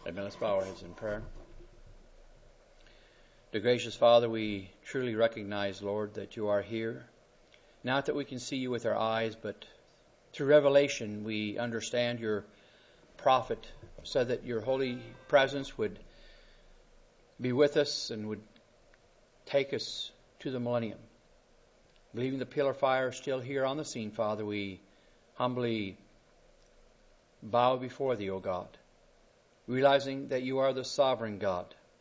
Amen. Let's bow our heads in prayer. Dear gracious Father, we truly recognize, Lord, that you are here. Not that we can see you with our eyes, but through revelation we understand your prophet said that your holy presence would be with us and would take us to the millennium. Believing the pillar of fire is still here on the scene, Father, we humbly bow before thee, O God, realizing that you are the sovereign God,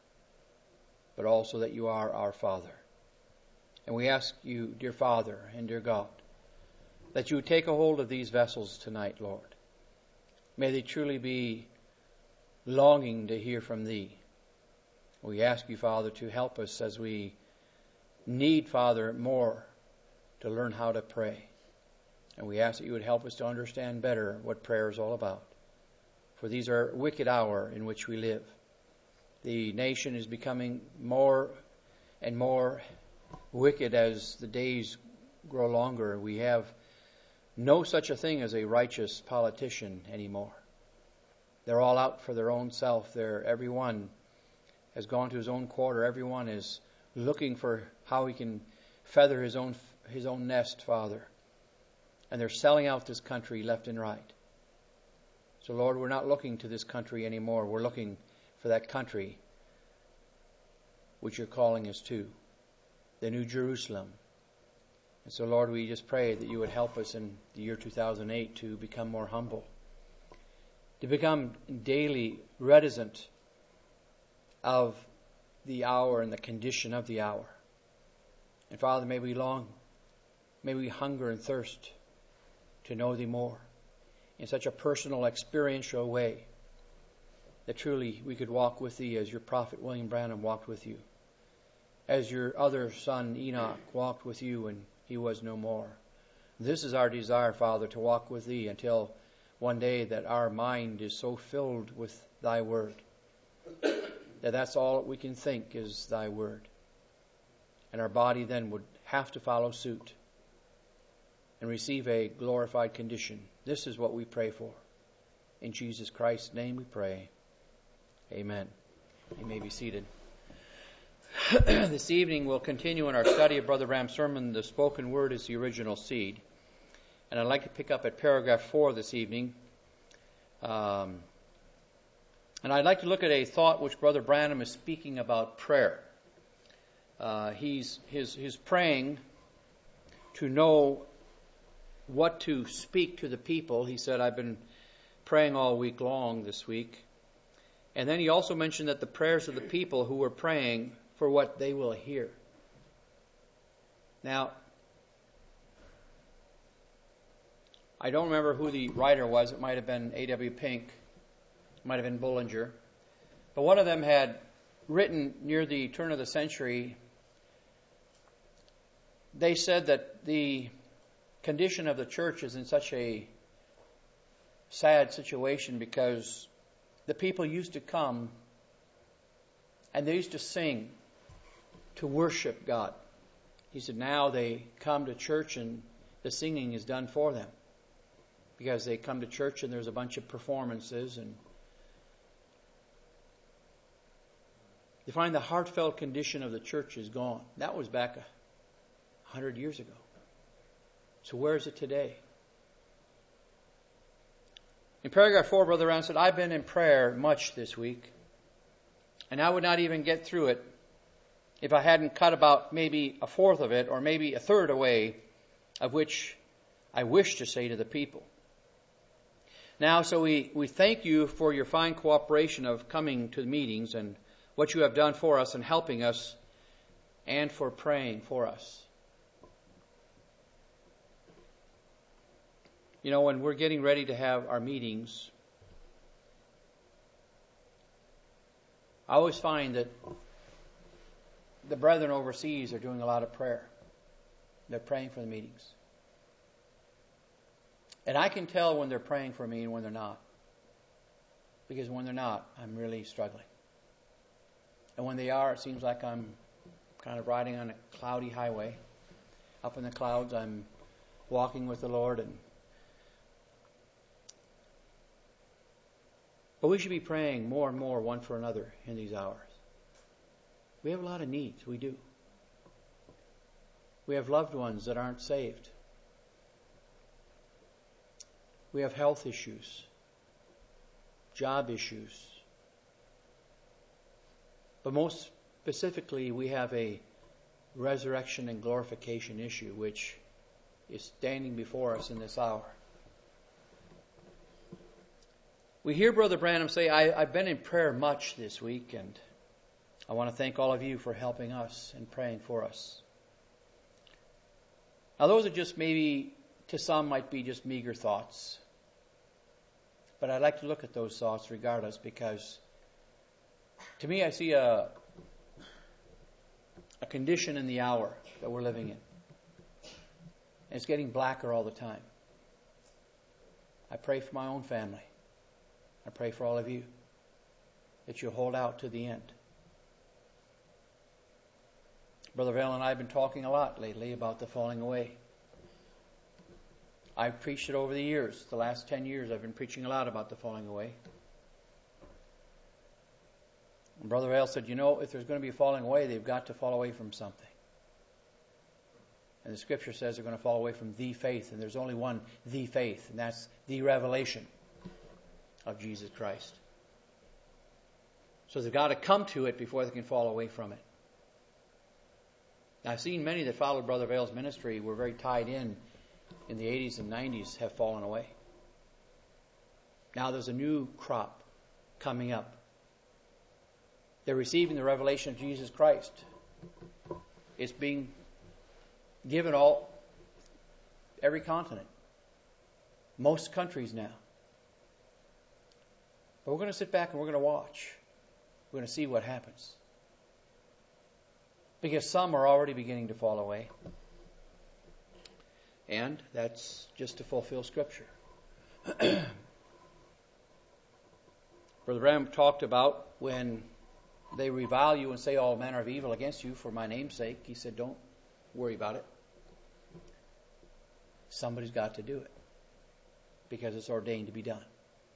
but also that you are our Father. And we ask you, dear Father and dear God, that you would take a hold of these vessels tonight, Lord. May they truly be longing to hear from thee. We ask you, Father, to help us as we need, Father, more to learn how to pray. And we ask that you would help us to understand better what prayer is all about. For these are wicked hour in which we live. The nation is becoming more and more wicked as the days grow longer. We have no such a thing as a righteous politician anymore. They're all out for their own self. Everyone has gone to his own quarter. Everyone is looking for how he can feather his own nest, Father. And they're selling out this country left and right. So, Lord, we're not looking to this country anymore. We're looking for that country which you're calling us to, the New Jerusalem. And so, Lord, we just pray that you would help us in the year 2008 to become more humble, to become daily reticent of the hour and the condition of the hour. And, Father, may we hunger and thirst to know thee more in such a personal, experiential way that truly we could walk with thee as your prophet William Branham walked with you, as your other son Enoch walked with you when he was no more. This is our desire, Father, to walk with thee until one day that our mind is so filled with thy word that that's all that we can think is thy word. And our body then would have to follow suit and receive a glorified condition. This is what we pray for. In Jesus Christ's name we pray. Amen. You may be seated. This evening we'll continue in our study of Brother Branham's sermon, The Spoken Word is the Original Seed. And I'd like to pick up at paragraph 4 this evening. And I'd like to look at a thought which Brother Branham is speaking about prayer. He's praying to know what to speak to the people. He said, I've been praying all week long this week. And then he also mentioned that the prayers of the people who were praying for what they will hear. Now, I don't remember who the writer was. It might have been A.W. Pink. It might have been Bullinger. But one of them had written near the turn of the century, they said that the condition of the church is in such a sad situation because the people used to come and they used to sing to worship God. He said now they come to church and the singing is done for them because they come to church and there's a bunch of performances and they find the heartfelt condition of the church is gone. That was back 100 years ago. So where is it today? In paragraph 4, Brother Branham said, I've been in prayer much this week, and I would not even get through it if I hadn't cut about maybe a fourth of it or maybe a third away of which I wish to say to the people. Now, so we thank you for your fine cooperation of coming to the meetings and what you have done for us and helping us and for praying for us. You know, when we're getting ready to have our meetings, I always find that the brethren overseas are doing a lot of prayer. They're praying for the meetings. And I can tell when they're praying for me and when they're not. Because when they're not, I'm really struggling. And when they are, it seems like I'm kind of riding on a cloudy highway. Up in the clouds, I'm walking with the Lord. But we should be praying more and more one for another in these hours. We have a lot of needs. We do. We have loved ones that aren't saved. We have health issues, job issues. But most specifically, we have a resurrection and glorification issue which is standing before us in this hour. We hear Brother Branham say, I've been in prayer much this week, and I want to thank all of you for helping us and praying for us. Now those are just maybe, to some, might be just meager thoughts. But I'd like to look at those thoughts regardless, because to me I see a condition in the hour that we're living in. And it's getting blacker all the time. I pray for my own family. I pray for all of you that you'll hold out to the end. Brother Vale and I have been talking a lot lately about the falling away. I've preached it over the years. The last 10 years I've been preaching a lot about the falling away. And Brother Vale said, if there's going to be a falling away, they've got to fall away from something. And the Scripture says they're going to fall away from the faith, and there's only one, the faith, and that's the revelation of Jesus Christ. So they've got to come to it before they can fall away from it. Now, I've seen many that followed Brother Vale's ministry, were very tied in the 80s and 90s, have fallen away. Now there's a new crop coming up. They're receiving the revelation of Jesus Christ. It's being given every continent, most countries now. But we're going to sit back and we're going to watch. We're going to see what happens. Because some are already beginning to fall away. And that's just to fulfill Scripture. Brother Branham talked about when they revile you and say all manner of evil against you for my name's sake. He said, don't worry about it. Somebody's got to do it. Because it's ordained to be done.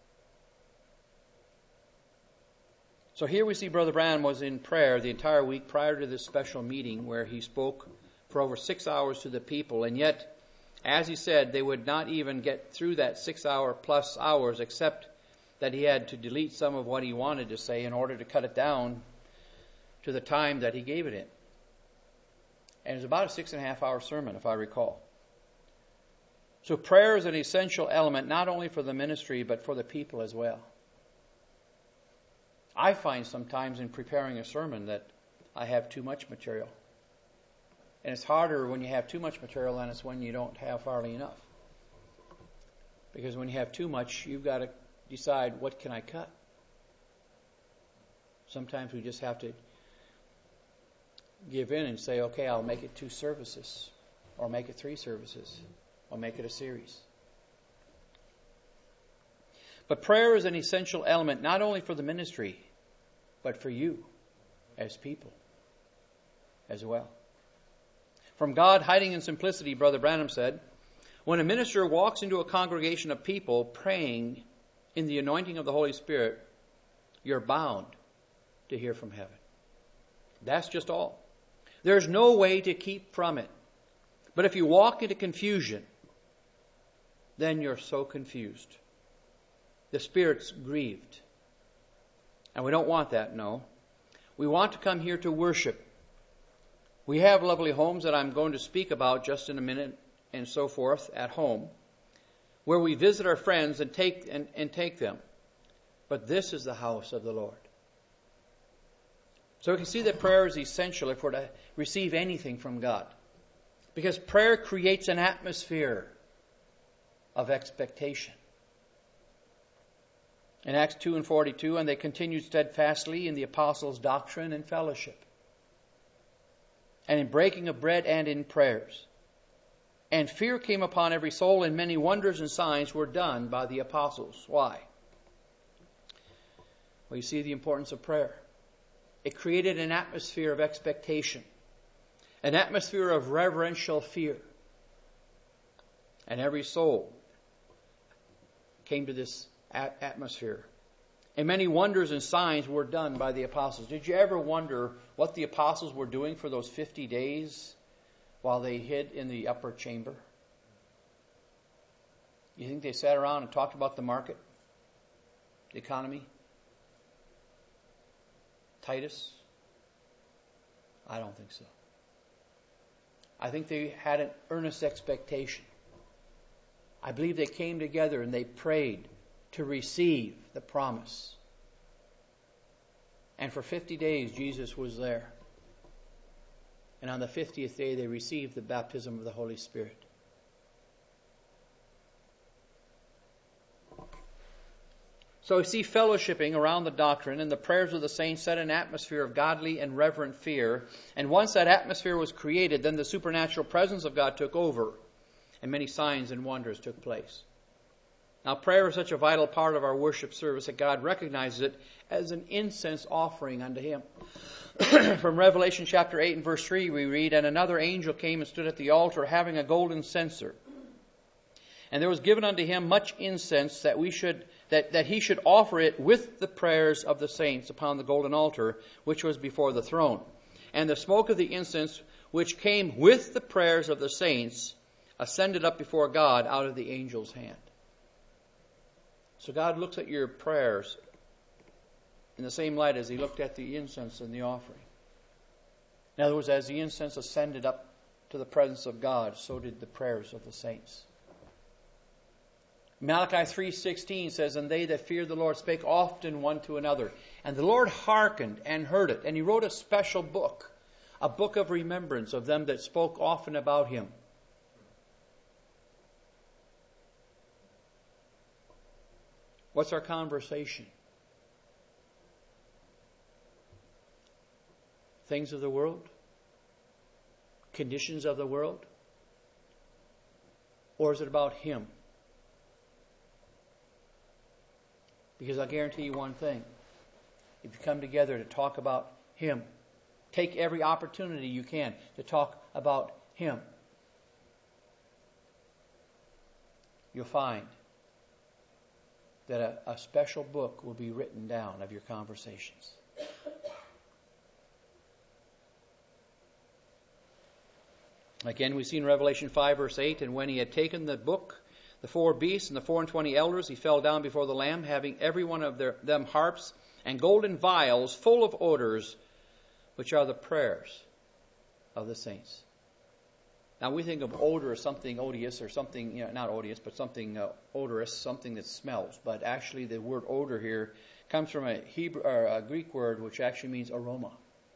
So here we see Brother Branham was in prayer the entire week prior to this special meeting where he spoke for over 6 hours to the people. And yet, as he said, they would not even get through that 6 hour plus hours except that he had to delete some of what he wanted to say in order to cut it down to the time that he gave it in. And it was about a 6.5 hour sermon, if I recall. So prayer is an essential element not only for the ministry but for the people as well. I find sometimes in preparing a sermon that I have too much material. And it's harder when you have too much material than it's when you don't have hardly enough. Because when you have too much, you've got to decide, what can I cut? Sometimes we just have to give in and say, okay, I'll make it 2 services, or make it 3 services, or make it a series. But prayer is an essential element not only for the ministry, but for you as people as well. From God hiding in simplicity, Brother Branham said, when a minister walks into a congregation of people praying in the anointing of the Holy Spirit, you're bound to hear from heaven. That's just all. There's no way to keep from it. But if you walk into confusion, then you're so confused. The Spirit's grieved. And we don't want that, no. We want to come here to worship. We have lovely homes that I'm going to speak about just in a minute and so forth at home, where we visit our friends and take them. But this is the house of the Lord. So we can see that prayer is essential if we're to receive anything from God. Because prayer creates an atmosphere of expectation. In Acts 2:42, and they continued steadfastly in the apostles' doctrine and fellowship, and in breaking of bread and in prayers. And fear came upon every soul, and many wonders and signs were done by the apostles. Why? Well, you see the importance of prayer. It created an atmosphere of expectation, an atmosphere of reverential fear. And every soul came to this atmosphere. And many wonders and signs were done by the apostles. Did you ever wonder what the apostles were doing for those 50 days while they hid in the upper chamber? You think they sat around and talked about the market, the economy, Titus? I don't think so. I think they had an earnest expectation. I believe they came together and they prayed to receive the promise. And for 50 days, Jesus was there. And on the 50th day, they received the baptism of the Holy Spirit. So we see fellowshipping around the doctrine, and the prayers of the saints set an atmosphere of godly and reverent fear. And once that atmosphere was created, then the supernatural presence of God took over, and many signs and wonders took place. Now, prayer is such a vital part of our worship service that God recognizes it as an incense offering unto Him. From Revelation chapter 8 and verse 3, we read, "And another angel came and stood at the altar, having a golden censer. And there was given unto him much incense, that he should offer it with the prayers of the saints upon the golden altar, which was before the throne. And the smoke of the incense, which came with the prayers of the saints, ascended up before God out of the angel's hand." So God looks at your prayers in the same light as He looked at the incense and the offering. In other words, as the incense ascended up to the presence of God, so did the prayers of the saints. Malachi 3:16 says, "And they that feared the Lord spake often one to another. And the Lord hearkened and heard it. And He wrote a special book, a book of remembrance of them that spoke often about Him." What's our conversation? Things of the world? Conditions of the world? Or is it about Him? Because I guarantee you one thing. If you come together to talk about Him, take every opportunity you can to talk about Him, you'll find that a special book will be written down of your conversations. Again, we see in Revelation 5 verse 8, "And when He had taken the book, the 4 beasts and the 24 elders, He fell down before the Lamb, having every one of them harps and golden vials full of odors, which are the prayers of the saints." Now we think of odor as something odious, or something, not odious, but something odorous, something that smells. But actually the word odor here comes from a Greek word which actually means aroma.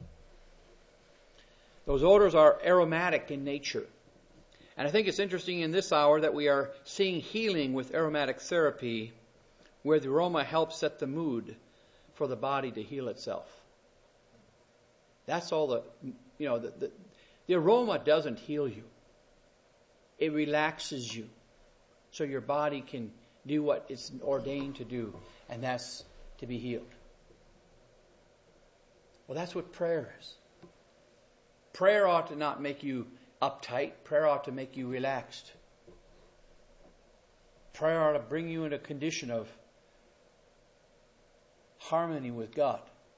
Those odors are aromatic in nature. And I think it's interesting in this hour that we are seeing healing with aromatic therapy, where the aroma helps set the mood for the body to heal itself. That's all the aroma doesn't heal you. It relaxes you so your body can do what it's ordained to do, and that's to be healed. Well, that's what prayer is. Prayer ought to not make you uptight. Prayer ought to make you relaxed. Prayer ought to bring you in a condition of harmony with God.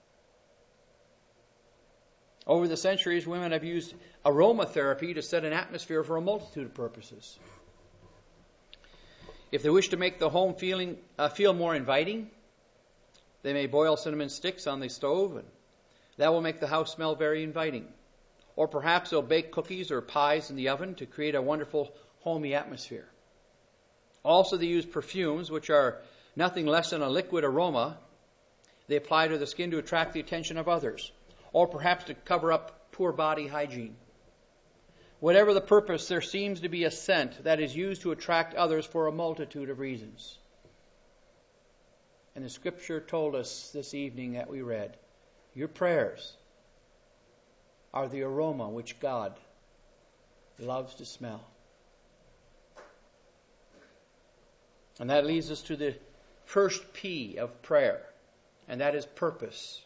Over the centuries, women have used aromatherapy to set an atmosphere for a multitude of purposes. If they wish to make the home feel more inviting, they may boil cinnamon sticks on the stove, and that will make the house smell very inviting. Or perhaps they'll bake cookies or pies in the oven to create a wonderful homey atmosphere. Also, they use perfumes, which are nothing less than a liquid aroma. They apply to the skin to attract the attention of others, or perhaps to cover up poor body hygiene. Whatever the purpose, there seems to be a scent that is used to attract others for a multitude of reasons. And the Scripture told us this evening that we read, your prayers are the aroma which God loves to smell. And that leads us to the first P of prayer, and that is purpose.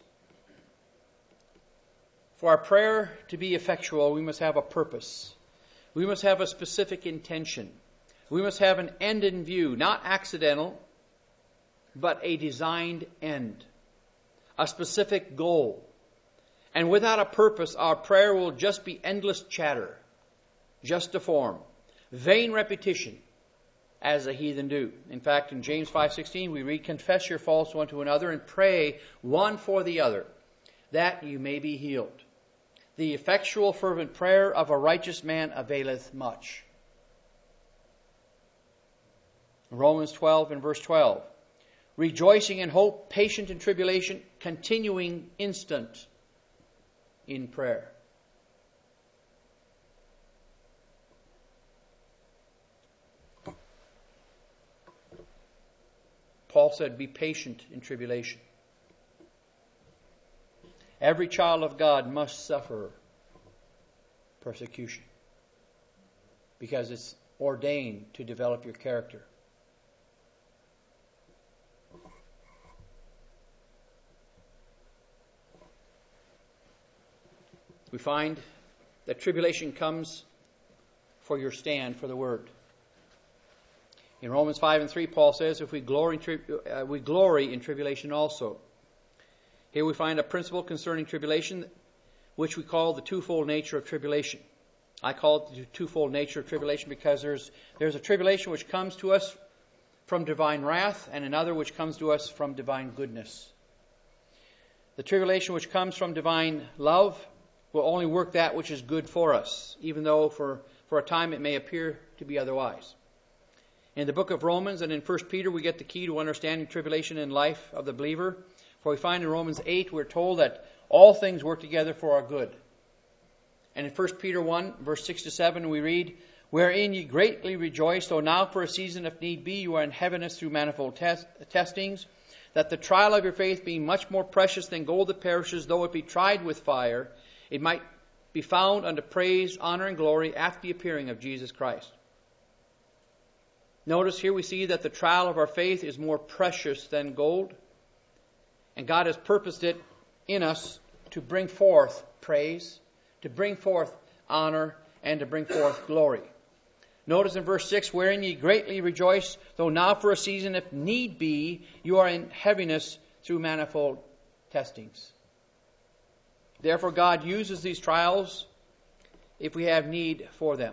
For our prayer to be effectual, we must have a purpose. We must have a specific intention. We must have an end in view, not accidental, but a designed end, a specific goal. And without a purpose, our prayer will just be endless chatter, just a form, vain repetition, as the heathen do. In fact, in James 5:16, we read, "Confess your faults one to another and pray one for the other, that you may be healed. The effectual fervent prayer of a righteous man availeth much." Romans 12 and verse 12. "Rejoicing in hope, patient in tribulation, continuing instant in prayer." Paul said, "Be patient in tribulation." Every child of God must suffer persecution because it's ordained to develop your character. We find that tribulation comes for your stand for the Word. In Romans 5 and 3, Paul says, "If we glory in tribulation also." Here we find a principle concerning tribulation, which we call the twofold nature of tribulation. I call it the twofold nature of tribulation because there's a tribulation which comes to us from divine wrath and another which comes to us from divine goodness. The tribulation which comes from divine love will only work that which is good for us, even though for a time it may appear to be otherwise. In the book of Romans and in 1 Peter, we get the key to understanding tribulation in life of the believer. For we find in Romans 8, we're told that all things work together for our good. And in 1 Peter 1, verse 6 to 7, we read, "Wherein ye greatly rejoice, though now for a season, if need be, you are in heaviness through manifold testings, that the trial of your faith, being much more precious than gold that perishes, though it be tried with fire, it might be found unto praise, honor, and glory after the appearing of Jesus Christ." Notice here we see that the trial of our faith is more precious than gold. And God has purposed it in us to bring forth praise, to bring forth honor, and to bring forth glory. Notice in verse 6, "Wherein ye greatly rejoice, though now for a season, if need be, you are in heaviness through manifold testings." Therefore God uses these trials if we have need for them.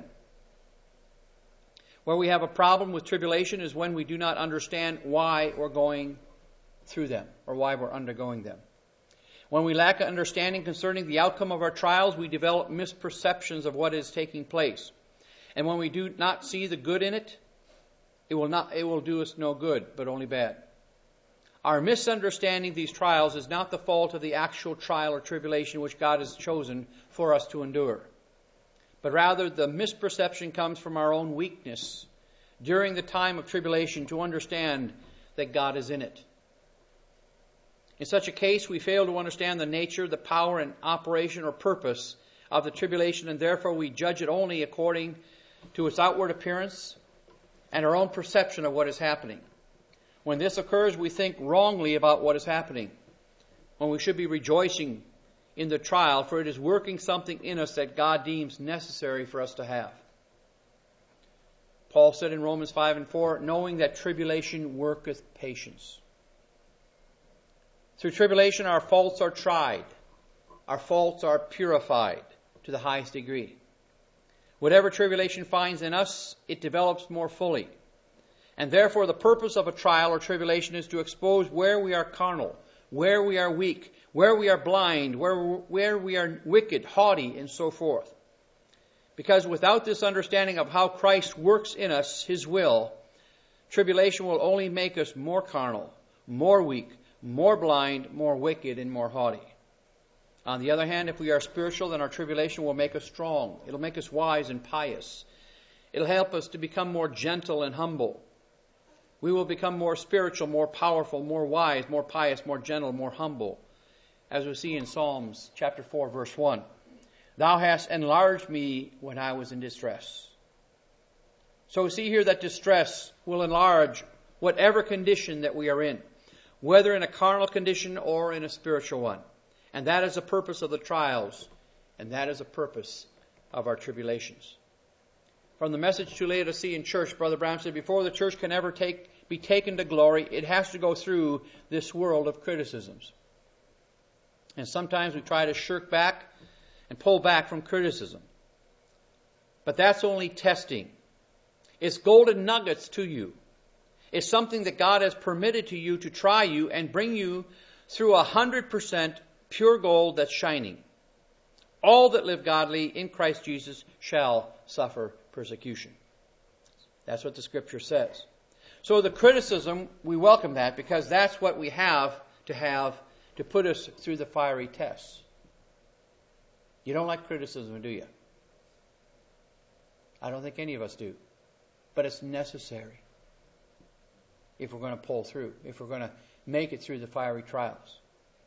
Where we have a problem with tribulation is when we do not understand why we're going through them or why we're undergoing them. When we lack understanding concerning the outcome of our trials, we develop misperceptions of what is taking place. And when we do not see the good in it, it will do us no good, but only bad. Our misunderstanding of these trials is not the fault of the actual trial or tribulation which God has chosen for us to endure. But rather the misperception comes from our own weakness during the time of tribulation to understand that God is in it. In such a case, we fail to understand the nature, the power, and operation or purpose of the tribulation, and therefore we judge it only according to its outward appearance and our own perception of what is happening. When this occurs, we think wrongly about what is happening, when we should be rejoicing in the trial, for it is working something in us that God deems necessary for us to have. Paul said in Romans 5 and 4, "Knowing that tribulation worketh patience." Through tribulation, our faults are tried. Our faults are purified to the highest degree. Whatever tribulation finds in us, it develops more fully. And therefore, the purpose of a trial or tribulation is to expose where we are carnal, where we are weak, where we are blind, where we are wicked, haughty, and so forth. Because without this understanding of how Christ works in us, His will, tribulation will only make us more carnal, more weak, more blind, more wicked, and more haughty. On the other hand, if we are spiritual, then our tribulation will make us strong. It'll make us wise and pious. It'll help us to become more gentle and humble. We will become more spiritual, more powerful, more wise, more pious, more gentle, more humble. As we see in Psalms chapter 4, verse 1. "Thou hast enlarged me when I was in distress." So we see here that distress will enlarge whatever condition that we are in, whether in a carnal condition or in a spiritual one. And that is the purpose of the trials, and that is the purpose of our tribulations. From the message to Laodicean church, Brother Branham said, "Before the church can ever be taken to glory, it has to go through this world of criticisms. And sometimes we try to shirk back and pull back from criticism. But that's only testing. It's golden nuggets to you. It's something that God has permitted to you to try you and bring you through 100% pure gold that's shining. All that live godly in Christ Jesus shall suffer persecution. That's what the Scripture says. So the criticism, we welcome that because that's what we have to put us through the fiery tests. You don't like criticism, do you? I don't think any of us do. But it's necessary if we're going to pull through, if we're going to make it through the fiery trials.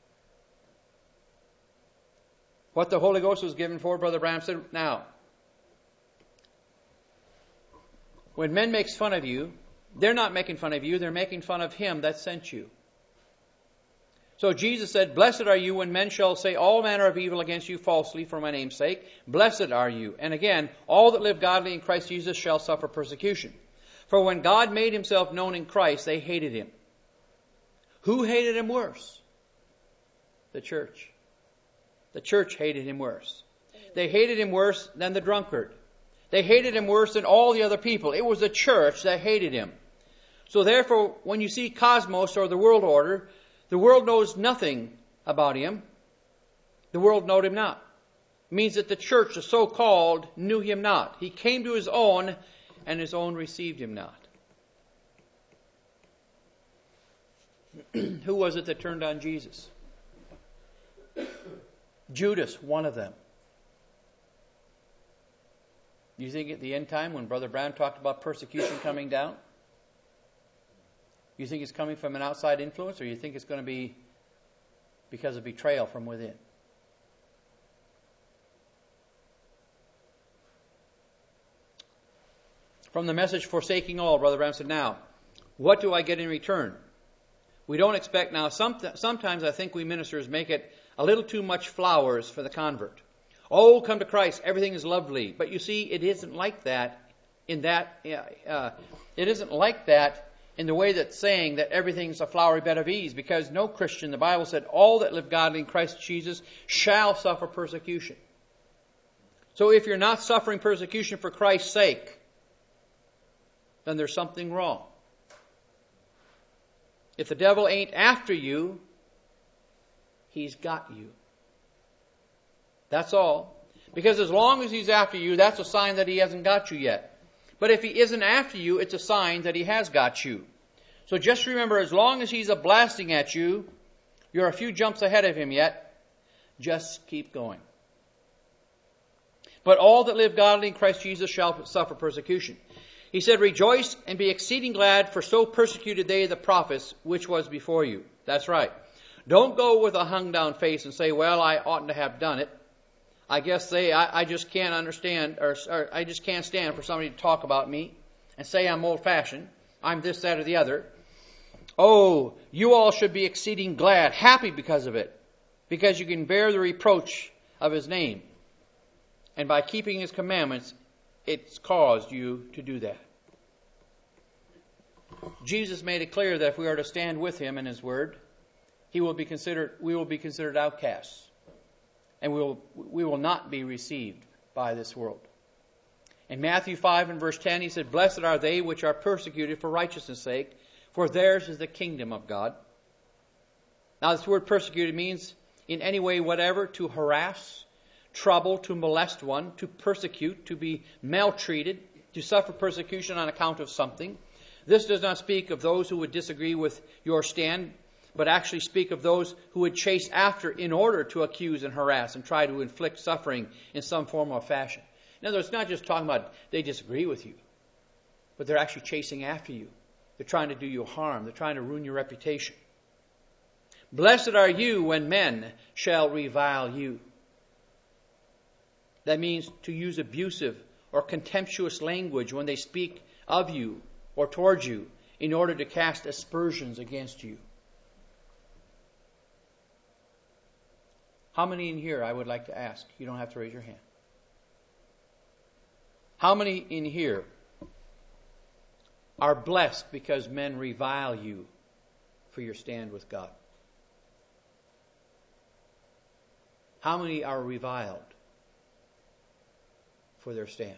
What the Holy Ghost was given for, Brother Branham said, now, when men make fun of you, they're not making fun of you, they're making fun of Him that sent you. So Jesus said, blessed are you when men shall say all manner of evil against you falsely for my name's sake. Blessed are you. And again, all that live godly in Christ Jesus shall suffer persecution. For when God made Himself known in Christ, they hated Him. Who hated Him worse? The church. The church hated Him worse. They hated Him worse than the drunkard. They hated Him worse than all the other people. It was the church that hated Him. So therefore, when you see cosmos or the world order, the world knows nothing about Him. The world knowed Him not. It means that the church, the so-called, knew Him not. He came to His own, and His own received Him not. Who was it that turned on Jesus? Judas, one of them. You think at the end time when Brother Brown talked about persecution coming down, you think it's coming from an outside influence, or you think it's going to be because of betrayal from within? From the message, forsaking all, Brother Branham said, now, what do I get in return? We don't expect now, sometimes I think we ministers make it a little too much flowers for the convert. Oh, come to Christ, everything is lovely. But you see, it isn't like that in the way that's saying that everything's a flowery bed of ease, because no Christian, the Bible said, all that live godly in Christ Jesus shall suffer persecution. So if you're not suffering persecution for Christ's sake, then there's something wrong. If the devil ain't after you, he's got you. That's all. Because as long as he's after you, that's a sign that he hasn't got you yet. But if he isn't after you, it's a sign that he has got you. So just remember, as long as he's a blasting at you, you're a few jumps ahead of him yet. Just keep going. But all that live godly in Christ Jesus shall suffer persecution. He said, rejoice and be exceeding glad, for so persecuted they the prophets which was before you. That's right. Don't go with a hung down face and say, well, I oughtn't to have done it. I guess I just can't understand, or I just can't stand for somebody to talk about me and say I'm old-fashioned. I'm this, that, or the other. Oh, you all should be exceeding glad, happy because of it, because you can bear the reproach of His name. And by keeping His commandments, it's caused you to do that. Jesus made it clear that if we are to stand with Him in His Word, we will be considered outcasts. And we will not be received by this world. In Matthew 5 and verse 10, He said, blessed are they which are persecuted for righteousness' sake, for theirs is the kingdom of God. Now this word persecuted means in any way whatever, to harass, trouble, to molest one, to persecute, to be maltreated, to suffer persecution on account of something. This does not speak of those who would disagree with your stand, but actually speak of those who would chase after in order to accuse and harass and try to inflict suffering in some form or fashion. In other words, it's not just talking about they disagree with you, but they're actually chasing after you. They're trying to do you harm. They're trying to ruin your reputation. Blessed are you when men shall revile you. That means to use abusive or contemptuous language when they speak of you or towards you in order to cast aspersions against you. How many in here, I would like to ask, you don't have to raise your hand. How many in here are blessed because men revile you for your stand with God? How many are reviled for their stand?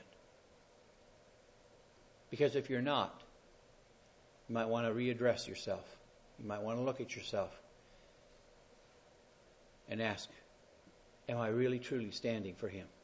Because if you're not, you might want to readdress yourself. You might want to look at yourself and ask, am I really truly standing for Him?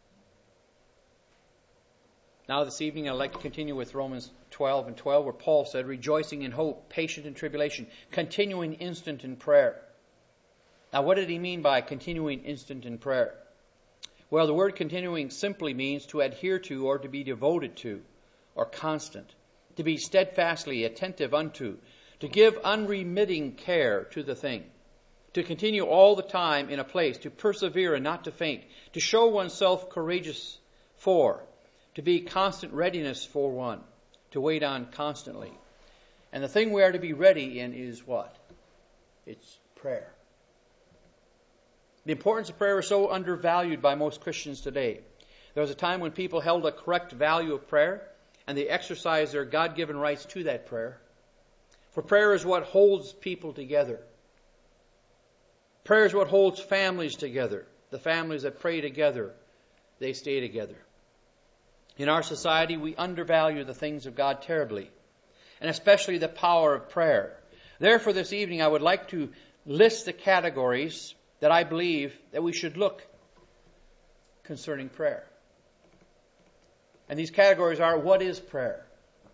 Now this evening I'd like to continue with Romans 12 and 12, where Paul said, rejoicing in hope, patient in tribulation, continuing instant in prayer. Now what did he mean by continuing instant in prayer? Well, the word continuing simply means to adhere to or to be devoted to or constant, to be steadfastly attentive unto, to give unremitting care to the thing, to continue all the time in a place, to persevere and not to faint, to show oneself courageous for, to be constant readiness for one, to wait on constantly. And the thing we are to be ready in is what? It's prayer. The importance of prayer is so undervalued by most Christians today. There was a time when people held a correct value of prayer, and they exercised their God-given rights to that prayer. For prayer is what holds people together. Prayer is what holds families together. The families that pray together, they stay together. In our society, we undervalue the things of God terribly, and especially the power of prayer. Therefore, this evening I would like to list the categories that I believe that we should look concerning prayer. And these categories are, what is prayer?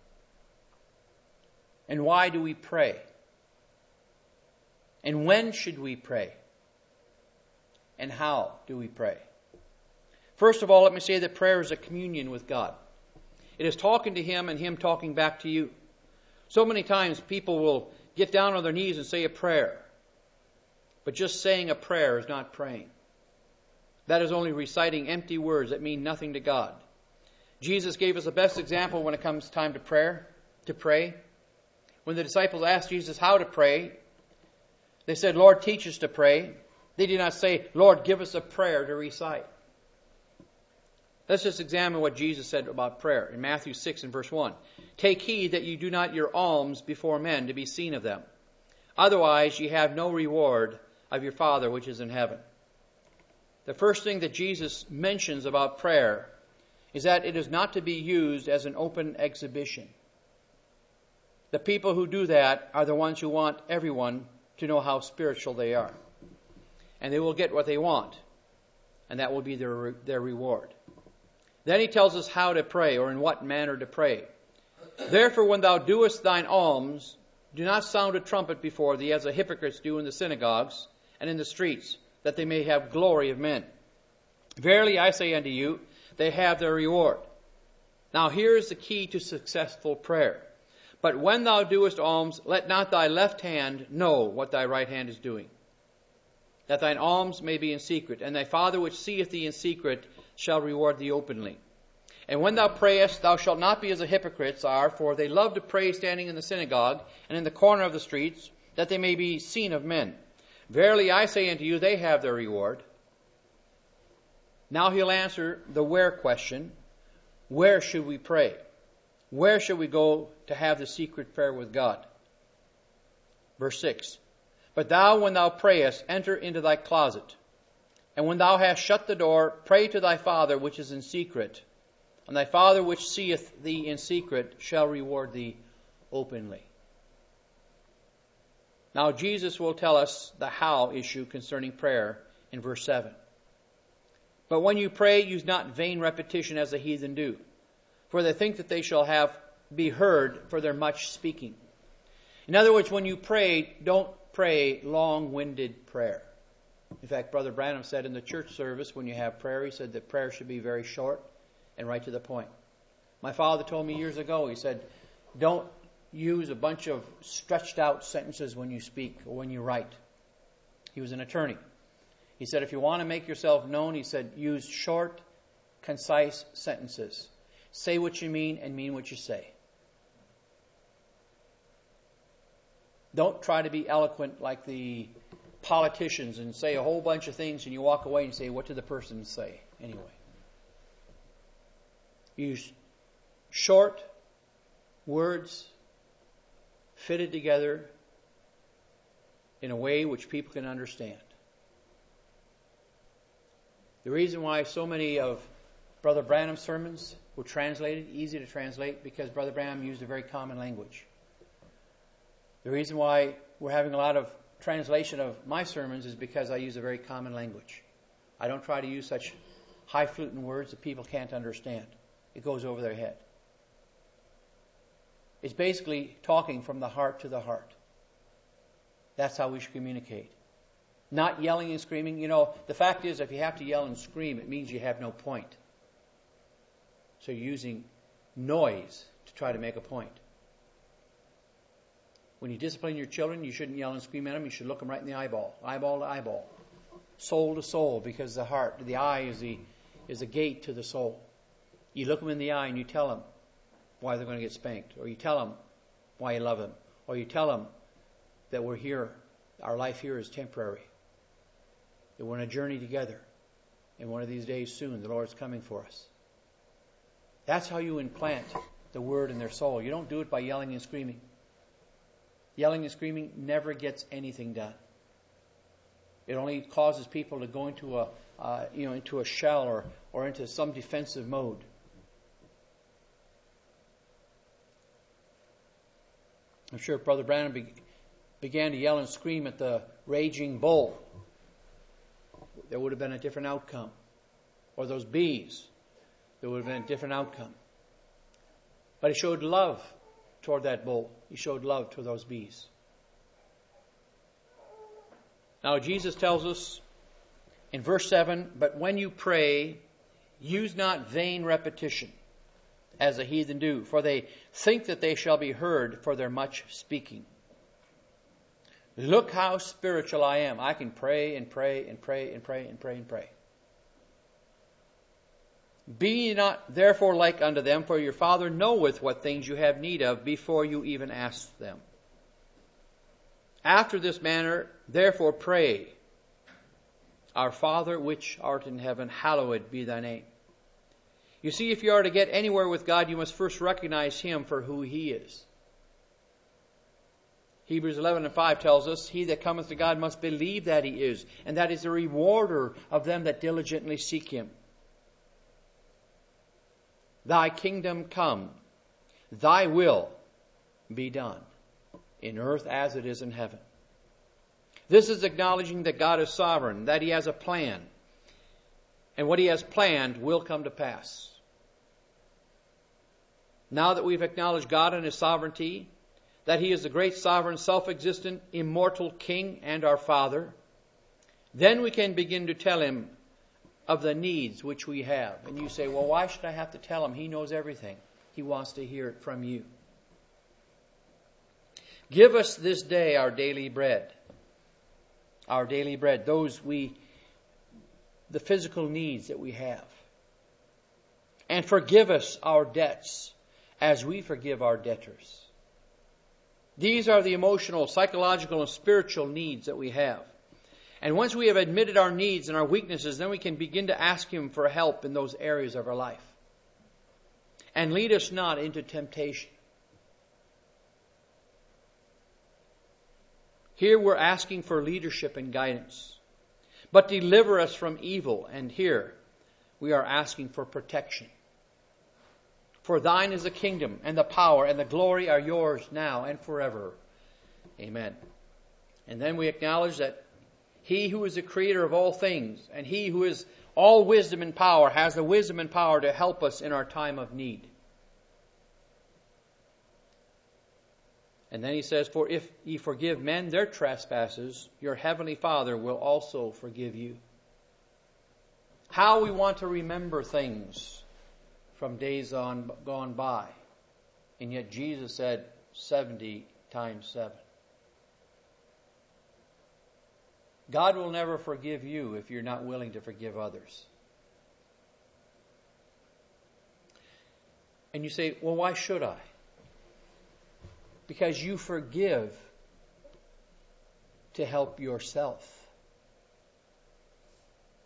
And why do we pray? And when should we pray? And how do we pray? First of all, let me say that prayer is a communion with God. It is talking to Him and Him talking back to you. So many times people will get down on their knees and say a prayer. But just saying a prayer is not praying. That is only reciting empty words that mean nothing to God. Jesus gave us the best example when it comes time to pray. When the disciples asked Jesus how to pray, they said, Lord, teach us to pray. They did not say, Lord, give us a prayer to recite. Let's just examine what Jesus said about prayer in Matthew 6 and verse 1. Take heed that you do not your alms before men to be seen of them. Otherwise ye have no reward of your Father which is in heaven. The first thing that Jesus mentions about prayer is that it is not to be used as an open exhibition. The people who do that are the ones who want everyone to know how spiritual they are. And they will get what they want, and that will be their reward. Then he tells us how to pray, or in what manner to pray. Therefore, when thou doest thine alms, do not sound a trumpet before thee, as the hypocrites do in the synagogues and in the streets, that they may have glory of men. Verily I say unto you, they have their reward. Now here is the key to successful prayer. But when thou doest alms, let not thy left hand know what thy right hand is doing, that thine alms may be in secret, and thy Father which seeth thee in secret shall reward thee openly. And when thou prayest, thou shalt not be as the hypocrites are, for they love to pray standing in the synagogue and in the corner of the streets, that they may be seen of men. Verily I say unto you, they have their reward. Now he'll answer the where question. Where should we pray? Where should we go to have the secret prayer with God? Verse 6. But thou, when thou prayest, enter into thy closet. And when thou hast shut the door, pray to thy Father which is in secret. And thy Father which seeth thee in secret shall reward thee openly. Now Jesus will tell us the how issue concerning prayer in verse 7. But when you pray, use not vain repetition as the heathen do, for they think that they shall be heard for their much speaking. In other words, when you pray, don't pray long-winded prayer. In fact, Brother Branham said in the church service, when you have prayer, he said that prayer should be very short and right to the point. My father told me years ago, he said, don't use a bunch of stretched out sentences when you speak or when you write. He was an attorney. He said, if you want to make yourself known, he said, use short, concise sentences. Say what you mean and mean what you say. Don't try to be eloquent like the politicians and say a whole bunch of things and you walk away and say, what did the person say anyway? Use short, words fitted together in a way which people can understand. The reason why so many of Brother Branham's sermons were translated, easy to translate, because Brother Branham used a very common language. The reason why we're having a lot of translation of my sermons is because I use a very common language. I don't try to use such highfalutin words that people can't understand. It goes over their head. It's basically talking from the heart to the heart. That's how we should communicate. Not yelling and screaming. You know, the fact is, if you have to yell and scream, it means you have no point. So you're using noise to try to make a point. When you discipline your children, you shouldn't yell and scream at them. You should look them right in the eyeball to eyeball, soul to soul, because the heart, the eye is the gate to the soul. You look them in the eye and you tell them why they're going to get spanked, or you tell them why you love them, or you tell them that we're here, our life here is temporary, that we're on a journey together, and one of these days soon the Lord's coming for us. That's how you implant the word in their soul. You don't do it by yelling and screaming. Yelling and screaming never gets anything done. It only causes people to go into a shell or into some defensive mode. I'm sure if Brother Branham began to yell and scream at the raging bull, there would have been a different outcome. Or those bees, there would have been a different outcome. But he showed love toward that bull. He showed love to those bees. Now Jesus tells us in verse 7, "But when you pray, use not vain repetition, as the heathen do, for they think that they shall be heard for their much speaking." Look how spiritual I am. I can pray and pray and pray and pray and pray and pray. Be ye not therefore like unto them, for your Father knoweth what things you have need of before you even ask them. After this manner, therefore pray, Our Father which art in heaven, hallowed be thy name. You see, if you are to get anywhere with God, you must first recognize Him for who He is. Hebrews 11:5 tells us, "He that cometh to God must believe that He is, and that is the rewarder of them that diligently seek Him." Thy kingdom come, thy will be done, in earth as it is in heaven. This is acknowledging that God is sovereign, that He has a plan, and what He has planned will come to pass. Now that we've acknowledged God and His sovereignty, that He is the great sovereign, self-existent, immortal King and our Father, then we can begin to tell Him of the needs which we have. And you say, well, why should I have to tell Him? He knows everything. He wants to hear it from you. Give us this day our daily bread. Our daily bread. The physical needs that we have. And forgive us our debts as we forgive our debtors. These are the emotional, psychological, and spiritual needs that we have. And once we have admitted our needs and our weaknesses, then we can begin to ask Him for help in those areas of our life. And lead us not into temptation. Here we're asking for leadership and guidance. But deliver us from evil. And here we are asking for protection. For thine is the kingdom and the power and the glory are yours now and forever. Amen. And then we acknowledge that He who is the creator of all things and He who is all wisdom and power has the wisdom and power to help us in our time of need. And then He says, "For if ye forgive men their trespasses, your heavenly Father will also forgive you." How we want to remember things from days gone by. And yet Jesus said 70 times 7. God will never forgive you if you're not willing to forgive others. And you say, well, why should I? Because you forgive to help yourself.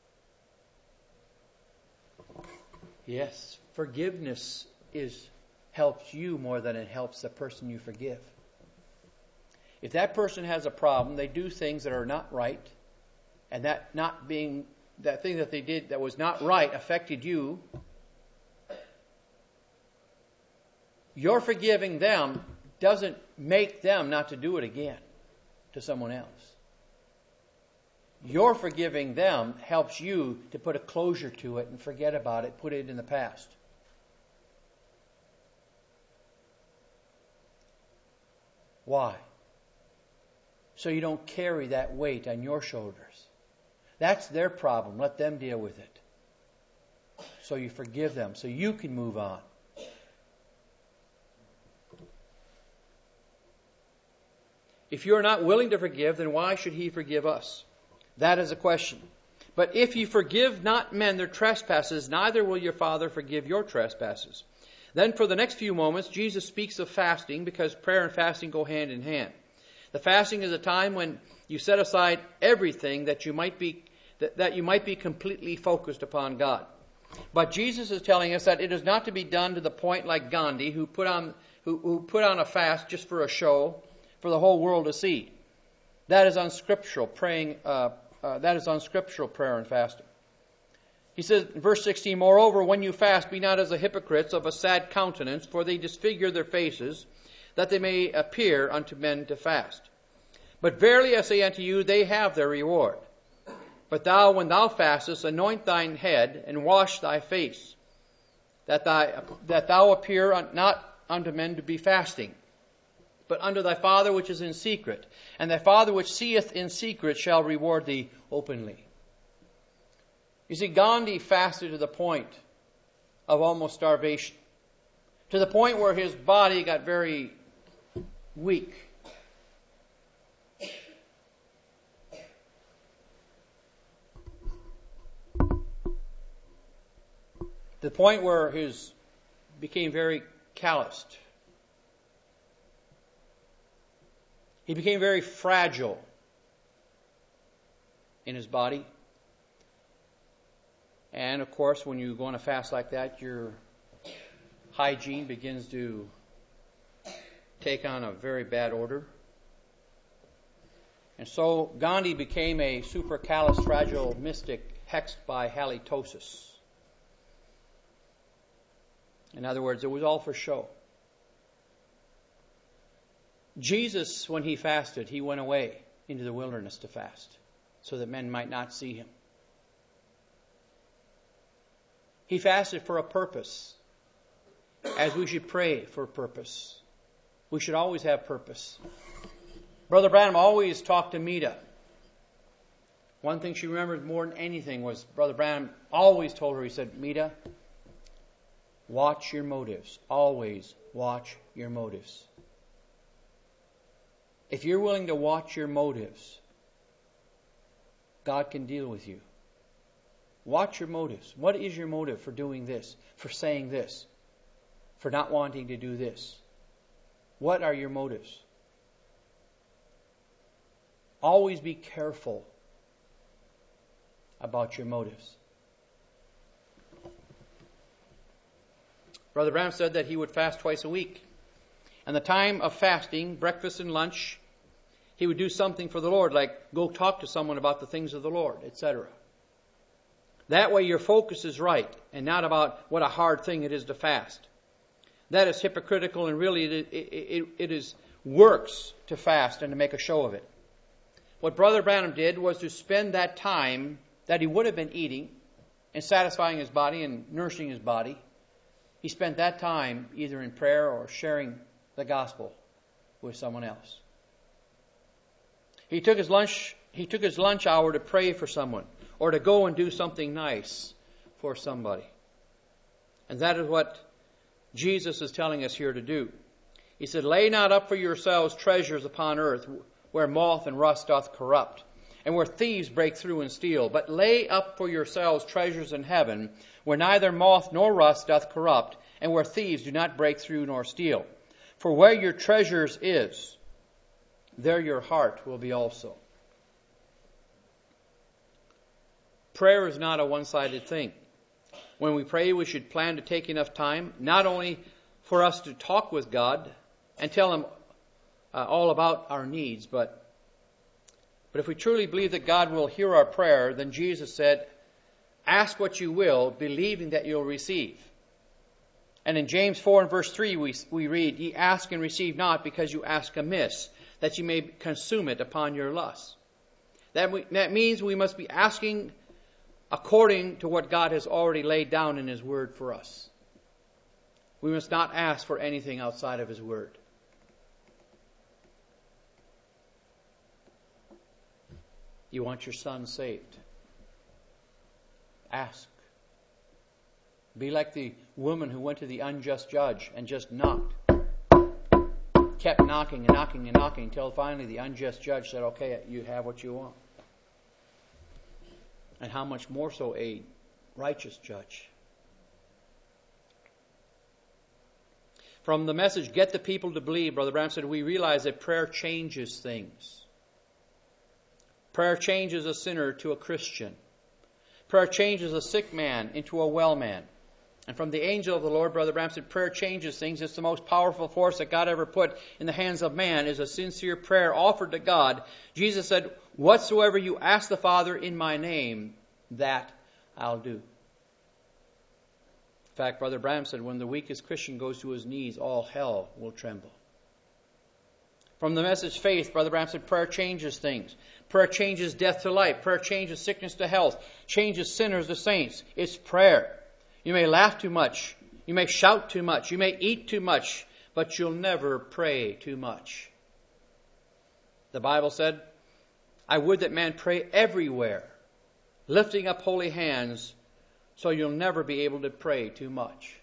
Yes, forgiveness is helps you more than it helps the person you forgive. If that person has a problem, they do things that are not right, and that thing that they did that was not right affected you, your forgiving them doesn't make them not to do it again to someone else. Your forgiving them helps you to put a closure to it and forget about it, put it in the past. Why? So you don't carry that weight on your shoulders. That's their problem. Let them deal with it. So you forgive them, so you can move on. If you are not willing to forgive, then why should He forgive us? That is a question. But if you forgive not men their trespasses, neither will your Father forgive your trespasses. Then for the next few moments, Jesus speaks of fasting, because prayer and fasting go hand in hand. The fasting is a time when you set aside everything that you might be completely focused upon God. But Jesus is telling us that it is not to be done to the point like Gandhi, who put on a fast just for a show, for the whole world to see. That is unscriptural prayer and fasting. He says in verse 16, "Moreover, when you fast, be not as the hypocrites of a sad countenance, for they disfigure their faces, that they may appear unto men to fast. But verily I say unto you, they have their reward. But thou, when thou fastest, anoint thine head, and wash thy face, that thou appear not unto men to be fasting, but unto thy Father which is in secret. And thy Father which seeth in secret shall reward thee openly." You see, Gandhi fasted to the point of almost starvation, to the point where his body got very weak. To the point where his became very calloused. He became very fragile in his body. And of course, when you go on a fast like that, your hygiene begins to take on a very bad odor. And so Gandhi became a super callous, fragile mystic hexed by halitosis. In other words, it was all for show. Jesus, when He fasted, He went away into the wilderness to fast, so that men might not see Him. He fasted for a purpose, as we should pray for a purpose. We should always have purpose. Brother Branham always talked to Meta. One thing she remembered more than anything was Brother Branham always told her, he said, "Meta, watch your motives. Always watch your motives." If you're willing to watch your motives, God can deal with you. Watch your motives. What is your motive for doing this, for saying this, for not wanting to do this? What are your motives? Always be careful about your motives. Brother Branham said that he would fast twice a week. And the time of fasting, breakfast and lunch, he would do something for the Lord, like go talk to someone about the things of the Lord, etc. That way your focus is right, and not about what a hard thing it is to fast. That is hypocritical, and really it is works to fast and to make a show of it. What Brother Branham did was to spend that time that he would have been eating and satisfying his body and nourishing his body. He spent that time either in prayer or sharing the gospel with someone else. He took his lunch hour to pray for someone, or to go and do something nice for somebody. And that is what Jesus is telling us here to do. He said, "Lay not up for yourselves treasures upon earth, where moth and rust doth corrupt, and where thieves break through and steal. But lay up for yourselves treasures in heaven, where neither moth nor rust doth corrupt, and where thieves do not break through nor steal. For where your treasures is, there your heart will be also." Prayer is not a one-sided thing. When we pray, we should plan to take enough time, not only for us to talk with God and tell Him all about our needs. But if we truly believe that God will hear our prayer, then Jesus said, ask what you will, believing that you'll receive. And in James 4 and verse 3 we read, ye ask and receive not because you ask amiss, that you may consume it upon your lust. That means we must be asking according to what God has already laid down in His Word for us. We must not ask for anything outside of His Word. You want your son saved? Ask. Be like the woman who went to the unjust judge and just knocked. Kept knocking and knocking and knocking until finally the unjust judge said, okay, you have what you want. And how much more so a righteous judge. From the message, Get the People to Believe, Brother Branham said, we realize that prayer changes things. Prayer changes a sinner to a Christian. Prayer changes a sick man into a well man. And from the angel of the Lord, Brother Branham said, prayer changes things. It's the most powerful force that God ever put in the hands of man, is a sincere prayer offered to God. Jesus said, whatsoever you ask the Father in my name, that I'll do. In fact, Brother Branham said, when the weakest Christian goes to his knees, all hell will tremble. From the message Faith, Brother Branham said, prayer changes things. Prayer changes death to life. Prayer changes sickness to health. Changes sinners to saints. It's prayer. You may laugh too much. You may shout too much. You may eat too much. But you'll never pray too much. The Bible said, I would that man pray everywhere, lifting up holy hands, so you'll never be able to pray too much.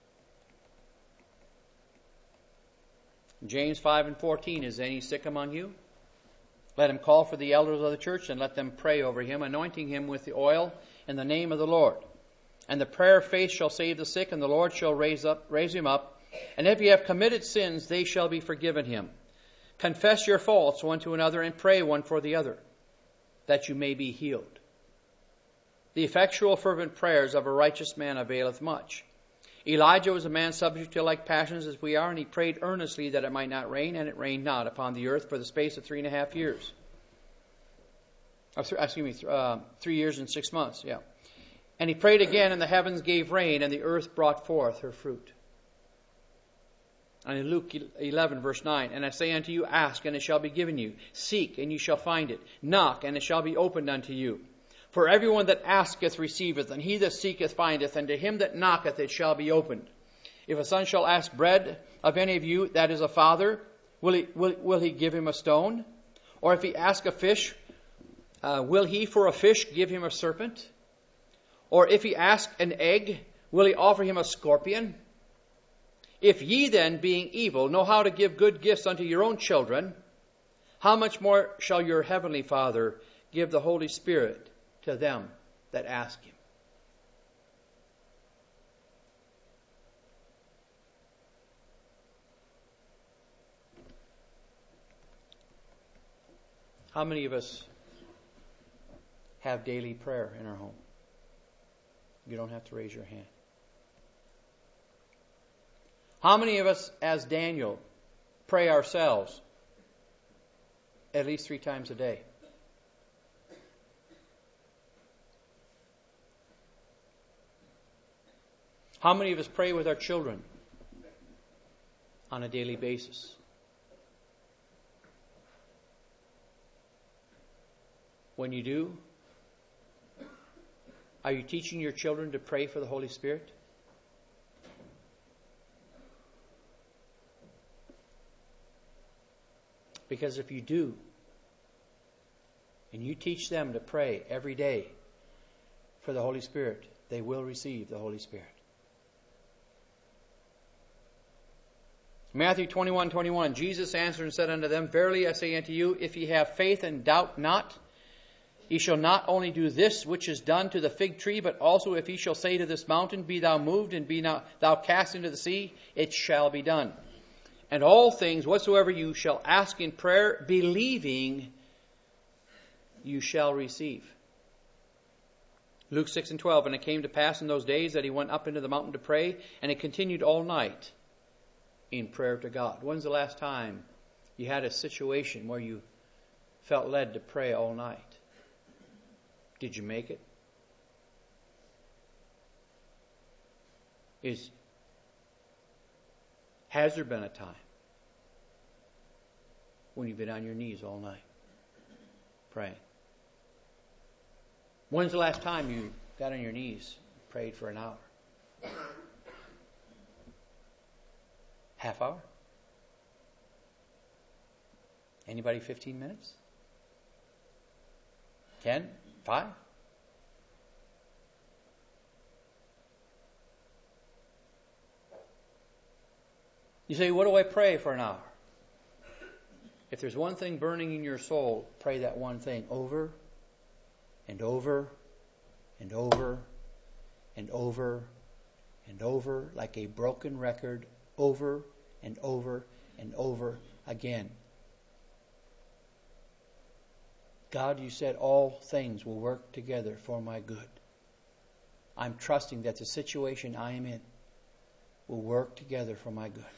James 5 and 14, is any sick among you? Let him call for the elders of the church and let them pray over him, anointing him with the oil in the name of the Lord. And the prayer of faith shall save the sick, and the Lord shall raise him up. And if he have committed sins, they shall be forgiven him. Confess your faults one to another and pray one for the other, that you may be healed. The effectual fervent prayers of a righteous man availeth much. Elijah was a man subject to like passions as we are, and he prayed earnestly that it might not rain, and it rained not upon the earth for the space of 3.5 years. 3 years and 6 months, yeah. And he prayed again, and the heavens gave rain, and the earth brought forth her fruit. And in Luke 11, verse 9, and I say unto you, ask, and it shall be given you. Seek, and you shall find it. Knock, and it shall be opened unto you. For everyone that asketh receiveth, and he that seeketh findeth, and to him that knocketh it shall be opened. If a son shall ask bread of any of you that is a father, will he give him a stone? Or if he ask a fish, will he for a fish give him a serpent? Or if he ask an egg, will he offer him a scorpion? If ye then, being evil, know how to give good gifts unto your own children, how much more shall your heavenly Father give the Holy Spirit to them that ask him? How many of us have daily prayer in our home? You don't have to raise your hand. How many of us, as Daniel, pray ourselves at least 3 times a day? How many of us pray with our children on a daily basis? When you do, are you teaching your children to pray for the Holy Spirit? Because if you do, and you teach them to pray every day for the Holy Spirit, they will receive the Holy Spirit. Matthew 21:21, Jesus answered and said unto them, verily I say unto you, if ye have faith and doubt not, ye shall not only do this which is done to the fig tree, but also if ye shall say to this mountain, be thou moved and be thou cast into the sea, it shall be done. And all things whatsoever you shall ask in prayer, believing, you shall receive. Luke 6:12, and it came to pass in those days that he went up into the mountain to pray, and it continued all night. in prayer to God? When's the last time you had a situation where you felt led to pray all night? Did you make it? Has there been a time when you've been on your knees all night praying? When's the last time you got on your knees and prayed for an hour? Half hour? Anybody 15 minutes? 10? 5? You say, what do I pray for an hour? If there's one thing burning in your soul, pray that one thing over and over and over and over and over, like a broken record, over and over and over again. God, you said all things will work together for my good. I'm trusting that the situation I am in will work together for my good.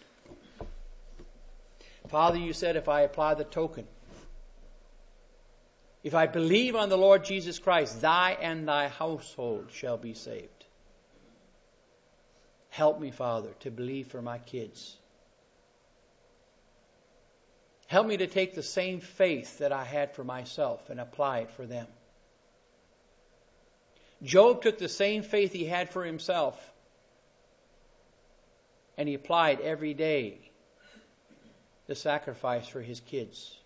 Father, you said if I apply the token, if I believe on the Lord Jesus Christ, thy and thy household shall be saved. Help me, Father, to believe for my kids. Help me to take the same faith that I had for myself and apply it for them. Job took the same faith he had for himself and he applied every day the sacrifice for his kids.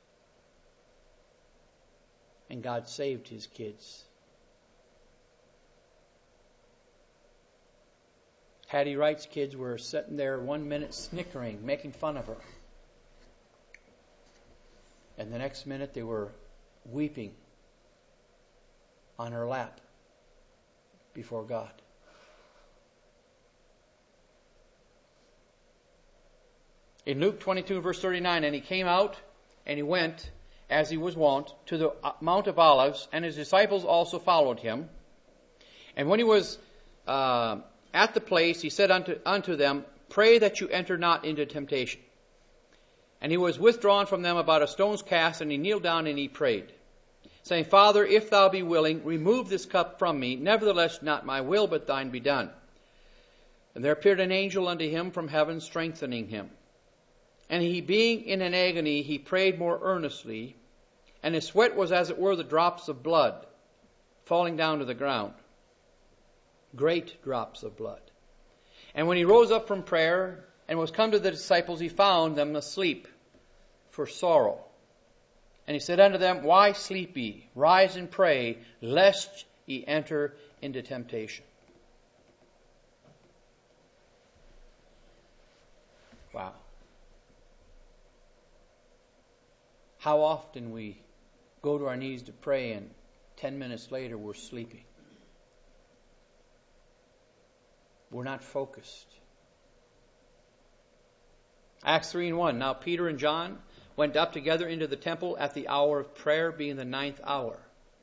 And God saved his kids. Hattie Wright's kids were sitting there 1 minute snickering, making fun of her. And the next minute they were weeping on her lap before God. In Luke 22 verse 39, and he came out and he went as he was wont to the Mount of Olives, and his disciples also followed him. And when he was at the place, he said unto them, pray that you enter not into temptation. And he was withdrawn from them about a stone's cast, and he kneeled down and he prayed, saying, Father, if thou be willing, remove this cup from me. Nevertheless, not my will, but thine be done. And there appeared an angel unto him from heaven, strengthening him. And he, being in an agony, he prayed more earnestly, and his sweat was as it were the drops of blood falling down to the ground. Great drops of blood. And when he rose up from prayer and was come to the disciples, he found them asleep for sorrow. And he said unto them, why sleep ye? Rise and pray, lest ye enter into temptation. Wow. How often we go to our knees to pray and 10 minutes later we're sleeping. We're not focused. Acts 3:1. Now Peter and John went up together into the temple at the hour of prayer, being the 9th hour.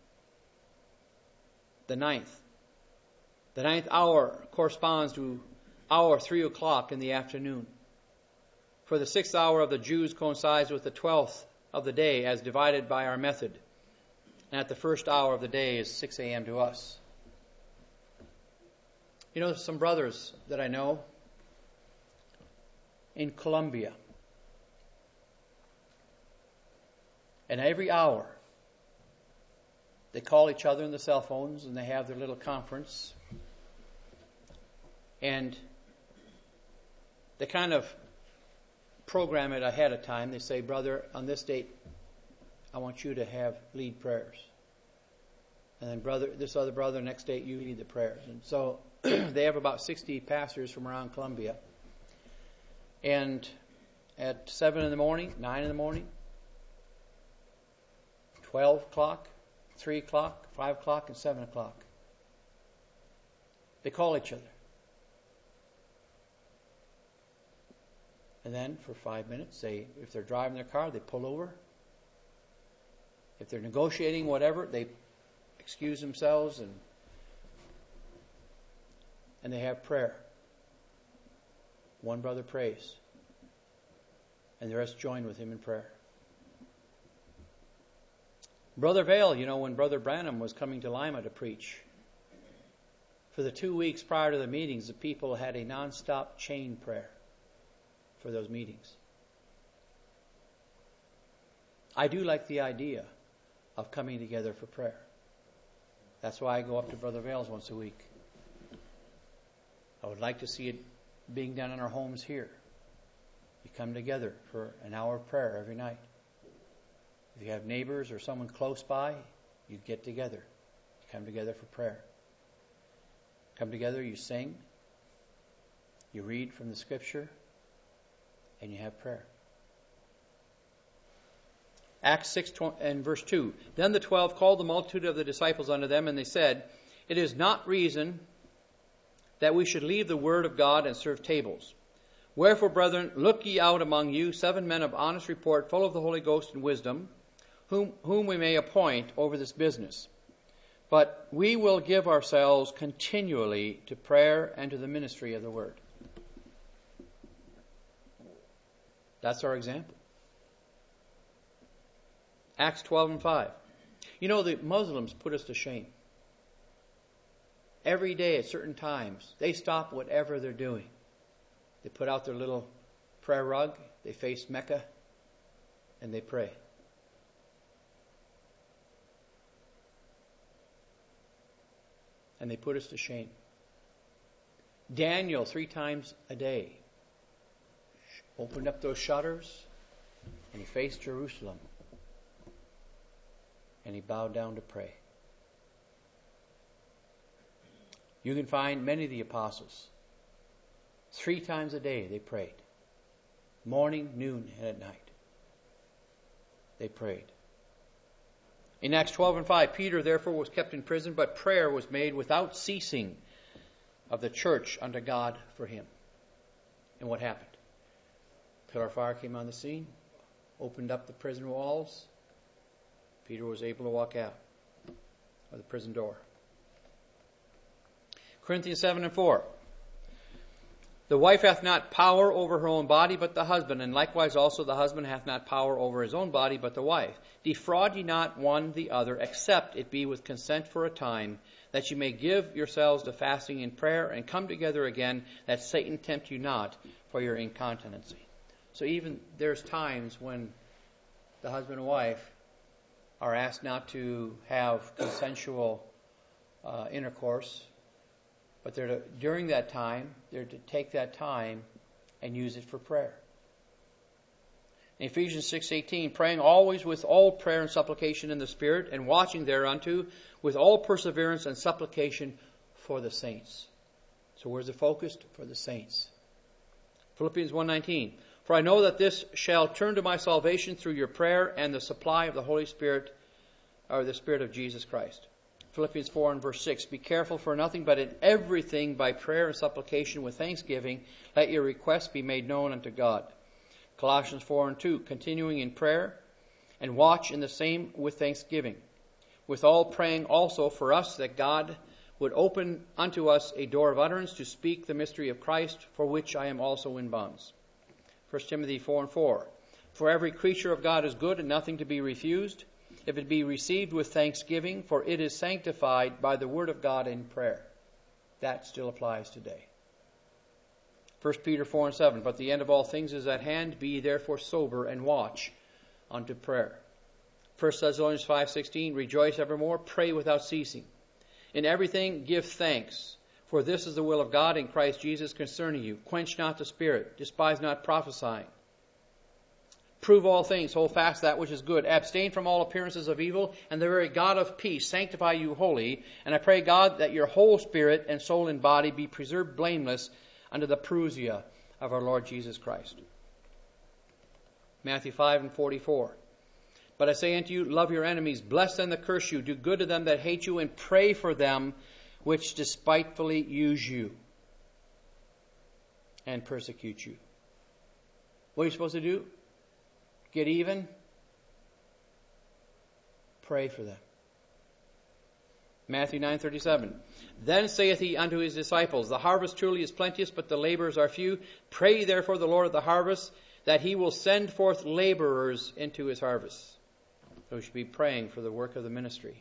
The 9th. The 9th hour corresponds to hour 3 o'clock in the afternoon. For the 6th hour of the Jews coincides with the 12th of the day as divided by our method. And at the first hour of the day is 6 a.m. to us. You know, some brothers that I know in Colombia. And every hour they call each other on the cell phones and they have their little conference. And they kind of program it ahead of time. They say, brother, on this date, I want you to have lead prayers. And then brother, this other brother, next date, you lead the prayers. And so they have about 60 pastors from around Colombia. And at 7 in the morning, 9 in the morning, 12 o'clock, 3 o'clock, 5 o'clock, and 7 o'clock, they call each other. And then for 5 minutes, if they're driving their car, they pull over. If they're negotiating whatever, they excuse themselves and they have prayer. One brother prays. and the rest join with him in prayer. Brother Vail, when Brother Branham was coming to Lima to preach, for the 2 weeks prior to the meetings, the people had a non-stop chain prayer for those meetings. I do like the idea of coming together for prayer. That's why I go up to Brother Vail's once a week. I would like to see it being done in our homes here. You come together for an hour of prayer every night. If you have neighbors or someone close by, you get together. You come together for prayer. Come together, you sing, you read from the Scripture, and you have prayer. Acts 6 and verse 2. Then the 12 called the multitude of the disciples unto them, and they said, It is not reason that we should leave the word of God and serve tables. Wherefore, brethren, look ye out among you 7 men of honest report, full of the Holy Ghost and wisdom, whom we may appoint over this business. But we will give ourselves continually to prayer and to the ministry of the word. That's our example. Acts 12 and 5. The Muslims put us to shame. Every day at certain times, they stop whatever they're doing. They put out their little prayer rug, they face Mecca, and they pray. And they put us to shame. Daniel, 3 times a day, opened up those shutters and he faced Jerusalem. And he bowed down to pray. You can find many of the apostles. 3 times a day they prayed. Morning, noon, and at night. They prayed. In Acts 12 and 5, Peter therefore was kept in prison, but prayer was made without ceasing of the church unto God for him. And what happened? Pillar of fire came on the scene, opened up the prison walls. Peter was able to walk out of the prison door. Corinthians 7 and 4. The wife hath not power over her own body, but the husband, and likewise also the husband hath not power over his own body, but the wife. Defraud ye not one the other, except it be with consent for a time, that ye may give yourselves to fasting and prayer, and come together again, that Satan tempt you not for your incontinency. So even there's times when the husband and wife are asked not to have consensual intercourse, but during that time, they're to take that time and use it for prayer. In Ephesians 6:18, praying always with all prayer and supplication in the Spirit, and watching thereunto with all perseverance and supplication for the saints. So where's it focused? For the saints. Philippians 1:19, for I know that this shall turn to my salvation through your prayer and the supply of the Holy Spirit, or the Spirit of Jesus Christ. Philippians 4 and verse 6, be careful for nothing, but in everything by prayer and supplication with thanksgiving, let your requests be made known unto God. Colossians 4 and 2, continuing in prayer, and watch in the same with thanksgiving. With all praying also for us, that God would open unto us a door of utterance to speak the mystery of Christ, for which I am also in bonds. 1 Timothy 4 and 4, for every creature of God is good and nothing to be refused, if it be received with thanksgiving, for it is sanctified by the word of God in prayer. That still applies today. 1 Peter 4 and 7, but the end of all things is at hand, be ye therefore sober and watch unto prayer. 1 Thessalonians 5:16, rejoice evermore, pray without ceasing. In everything give thanks, for this is the will of God in Christ Jesus concerning you. Quench not the spirit, despise not prophesying. Prove all things, hold fast that which is good. Abstain from all appearances of evil, and the very God of peace sanctify you wholly. And I pray, God, that your whole spirit and soul and body be preserved blameless unto the parousia of our Lord Jesus Christ. Matthew 5 and 44. But I say unto you, love your enemies, bless them that curse you, do good to them that hate you, and pray for them which despitefully use you and persecute you. What are you supposed to do? Get even? Pray for them. Matthew 9:37. Then saith he unto his disciples, the harvest truly is plenteous, but the laborers are few. Pray ye therefore the Lord of the harvest, that he will send forth laborers into his harvest. So we should be praying for the work of the ministry.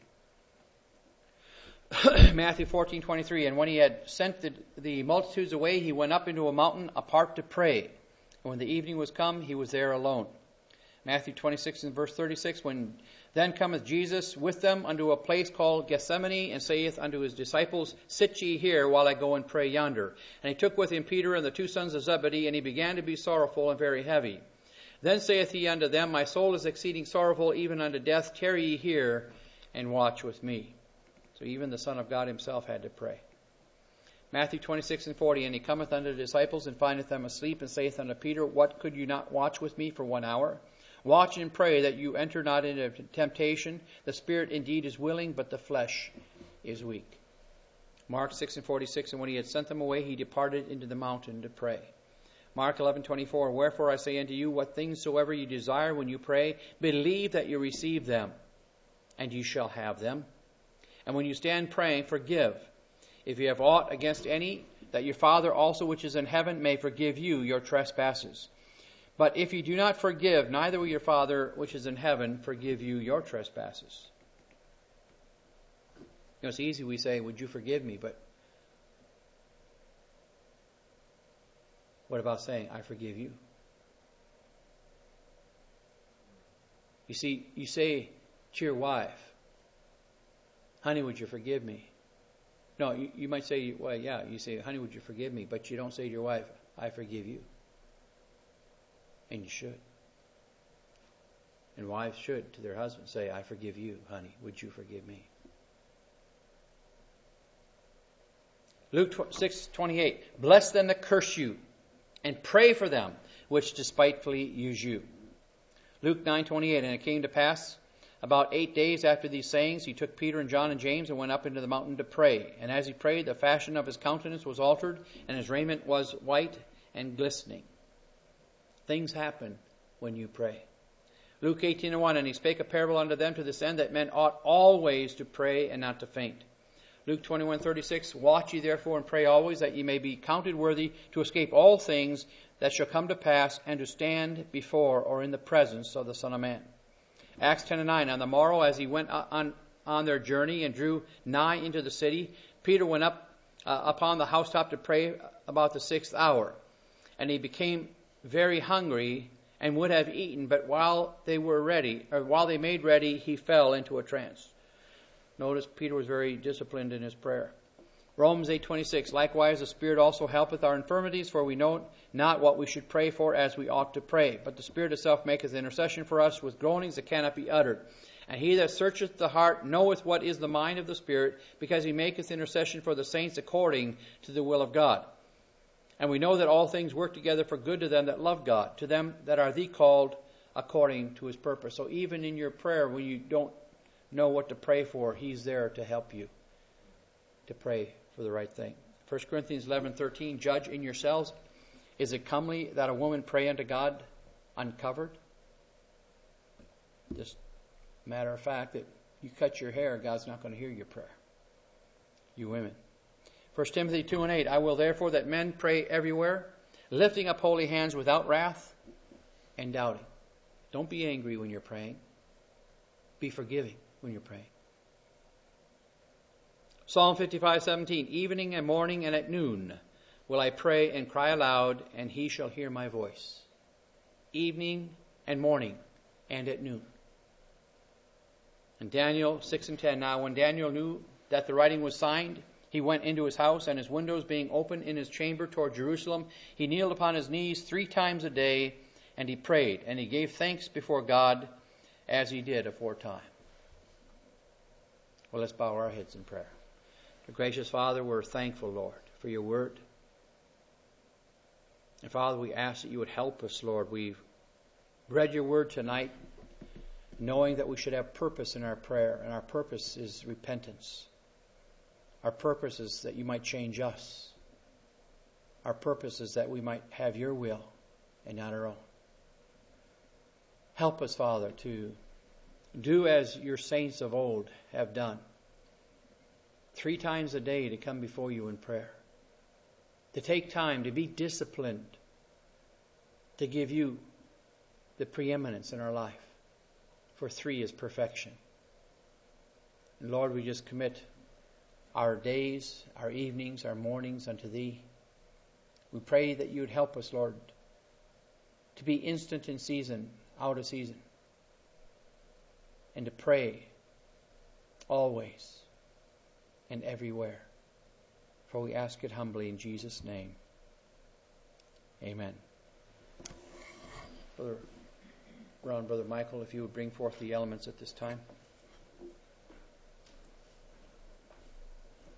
Matthew 14:23, and when he had sent the multitudes away, he went up into a mountain apart to pray. And when the evening was come, he was there alone. Matthew 26 and verse 36, when then cometh Jesus with them unto a place called Gethsemane, and saith unto his disciples, Sit ye here, while I go and pray yonder. And he took with him Peter and the two sons of Zebedee, and he began to be sorrowful and very heavy. Then saith he unto them, My soul is exceeding sorrowful, even unto death. Tarry ye here, and watch with me. So even the Son of God himself had to pray. Matthew 26 and 40, and he cometh unto the disciples, and findeth them asleep, and saith unto Peter, What, could you not watch with me for 1 hour? Watch and pray that you enter not into temptation. The spirit indeed is willing, but the flesh is weak. Mark 6 and 46, and when he had sent them away, he departed into the mountain to pray. Mark 11:24, Wherefore I say unto you, what things soever you desire when you pray, believe that you receive them, and you shall have them. And when you stand praying, forgive, if you have aught against any, that your Father also which is in heaven may forgive you your trespasses. But if you do not forgive, neither will your Father which is in heaven forgive you your trespasses. You know, it's easy we say, would you forgive me? But what about saying, I forgive you? You see, you say to your wife, honey, would you forgive me? No, you might say, well, yeah, you say, honey, would you forgive me? But you don't say to your wife, I forgive you. And you should. And wives should to their husbands say, I forgive you, honey. Would you forgive me? Luke 6:28, Bless them that curse you, and pray for them which despitefully use you. Luke 9:28, and it came to pass, about 8 days after these sayings, he took Peter and John and James and went up into the mountain to pray. And as he prayed, the fashion of his countenance was altered, and his raiment was white and glistening. Things happen when you pray. Luke 18:1, and he spake a parable unto them to this end, that men ought always to pray and not to faint. Luke 21:36, Watch ye therefore and pray always, that ye may be counted worthy to escape all things that shall come to pass, and to stand before or in the presence of the Son of Man. Acts 10:9, on the morrow as he went on their journey and drew nigh into the city, Peter went up upon the housetop to pray about the 6th hour. And he became very hungry and would have eaten, but while they made ready, he fell into a trance. Notice Peter was very disciplined in his prayer. Romans 8:26, Likewise the Spirit also helpeth our infirmities, for we know not what we should pray for as we ought to pray. But the Spirit itself maketh intercession for us with groanings that cannot be uttered. And he that searcheth the heart knoweth what is the mind of the Spirit, because he maketh intercession for the saints according to the will of God. And we know that all things work together for good to them that love God, to them that are the called according to his purpose. So even in your prayer, when you don't know what to pray for, he's there to help you to pray for the right thing. 1 Corinthians 11:13, Judge in yourselves, is it comely that a woman pray unto God uncovered? Just a matter of fact that you cut your hair, God's not going to hear your prayer. You women. 1 Timothy 2:8, I will therefore that men pray everywhere, lifting up holy hands without wrath and doubting. Don't be angry when you're praying. Be forgiving when you're praying. Psalm 55:17, Evening and morning and at noon will I pray and cry aloud, and he shall hear my voice. Evening and morning and at noon. And Daniel 6:10, Now when Daniel knew that the writing was signed, he went into his house, and his windows being open in his chamber toward Jerusalem, he kneeled upon his knees 3 times a day, and he prayed, and he gave thanks before God as he did aforetime. Well, let's bow our heads in prayer. Gracious Father, we're thankful, Lord, for your word. And Father, we ask that you would help us, Lord. We've read your word tonight, knowing that we should have purpose in our prayer, and our purpose is repentance. Our purpose is that you might change us. Our purpose is that we might have your will and not our own. Help us, Father, to do as your saints of old have done. 3 times a day to come before you in prayer. To take time to be disciplined. To give you the preeminence in our life. For 3 is perfection. And Lord, we just commit our days, our evenings, our mornings unto Thee. We pray that You would help us, Lord, to be instant in season, out of season, and to pray always and everywhere. For we ask it humbly in Jesus' name. Amen. Brother Michael, if you would bring forth the elements at this time.